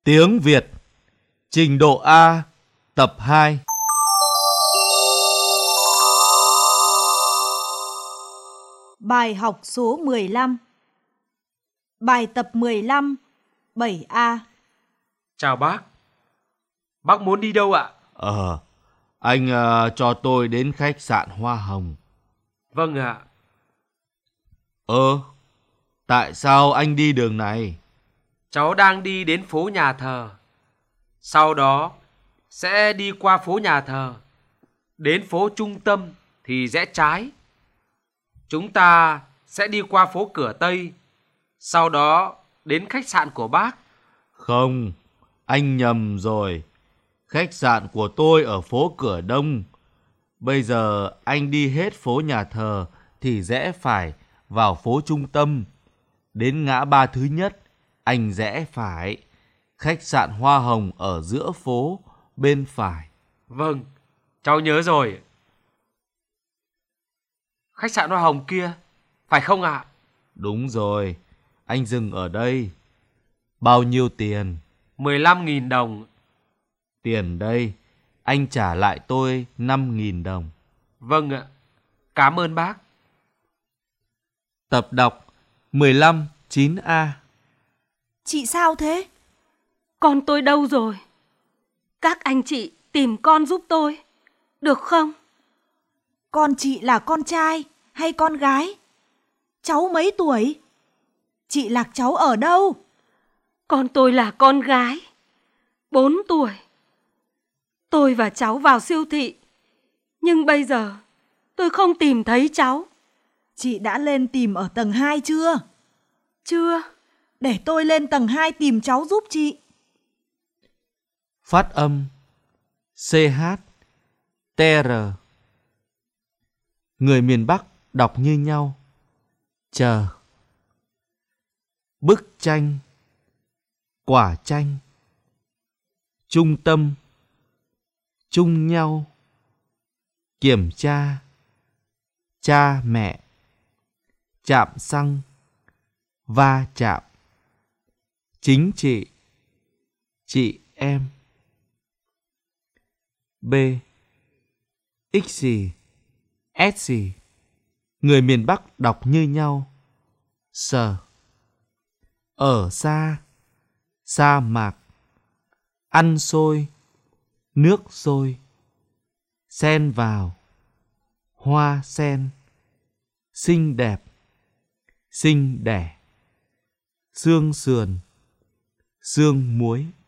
Tiếng Việt, trình độ A, tập 2. Bài học số 15. Bài tập 15, 7A. Chào bác. Bác muốn đi đâu ạ? Anh cho tôi đến khách sạn Hoa Hồng. Vâng ạ. Tại sao anh đi đường này? Cháu đang đi đến phố nhà thờ. Sau đó sẽ đi qua phố nhà thờ. Đến phố trung tâm thì rẽ trái. Chúng ta sẽ đi qua phố cửa Tây. Sau đó đến khách sạn của bác. Không, anh nhầm rồi. Khách sạn của tôi ở phố cửa Đông. Bây giờ anh đi hết phố nhà thờ thì rẽ phải vào phố trung tâm. Đến ngã ba thứ nhất, anh rẽ phải. Khách sạn Hoa Hồng ở giữa phố, bên phải. Vâng, cháu nhớ rồi. Khách sạn Hoa Hồng kia, phải không ạ? Đúng rồi, anh dừng ở đây. Bao nhiêu tiền? 15.000 đồng. Tiền đây, anh trả lại tôi 5.000 đồng. Vâng ạ, cảm ơn bác. Tập đọc 15 9A. Chị sao thế? Con tôi đâu rồi? Các anh chị tìm con giúp tôi, được không? Con chị là con trai hay con gái? Cháu mấy tuổi? Chị lạc cháu ở đâu? Con tôi là con gái, 4 tuổi. Tôi và cháu vào siêu thị, nhưng bây giờ tôi không tìm thấy cháu. Chị đã lên tìm ở tầng 2 chưa? Chưa. Để tôi lên tầng 2 tìm cháu giúp chị. Phát âm CH TR. Người miền Bắc đọc như nhau. Chờ. Bức tranh. Quả chanh. Trung tâm. Chung nhau. Kiểm tra. Cha mẹ. Chạm xăng. Va chạm. Chính trị. Chị em. B. X gì? S gì? Người miền Bắc đọc như nhau. Sờ. Ở xa. Sa mạc. Ăn xôi. Nước sôi. Sen vào. Hoa sen. Xinh đẹp. Xinh đẻ. Xương sườn. Xương muối.